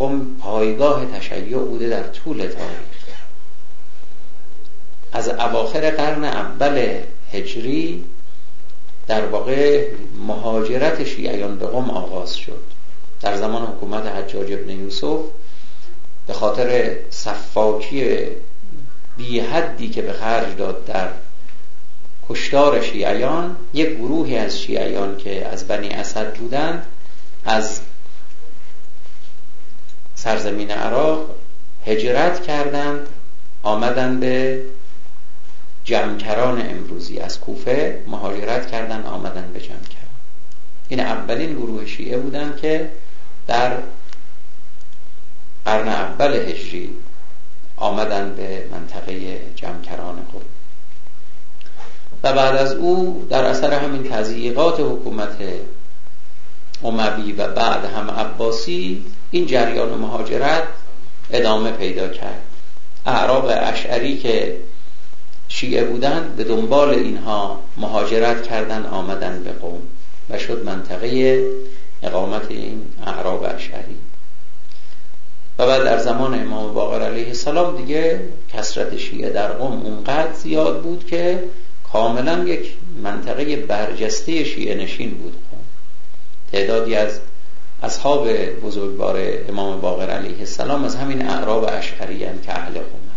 قم پایگاه تشیع بوده در طول تاریخ. از اواخر قرن اول هجری در واقع مهاجرت شیعیان به قم آغاز شد. در زمان حکومت حجاج ابن یوسف به خاطر سفاکی بی حدی که به خرج داد در کشتار شیعیان، یک گروهی از شیعیان که از بنی اسد بودند از سرزمین عراق هجرت کردند، آمدند به جمکران امروزی. از کوفه مهاجرت کردند آمدند به جمکران. این اولین گروه شیعه بودند که در قرن اول هجری آمدند به منطقه جمکران قم. و بعد از او در اثر همین تضییقات حکومت اموی و بعد هم عباسی این جریان مهاجرت ادامه پیدا کرد. اعراب اشعری که شیعه بودند به دنبال اینها مهاجرت کردند آمدند به قم و شد منطقه اقامت این اعراب اشعری. و بعد در زمان امام باقر علیه السلام دیگه کثرت شیعه در قم اونقدر زیاد بود که کاملا یک منطقه برجسته شیعه نشین بود قم. تعدادی از اصحاب بزرگوار امام باقر علیه السلام از همین اعراب اشعری هستند که اهل قم.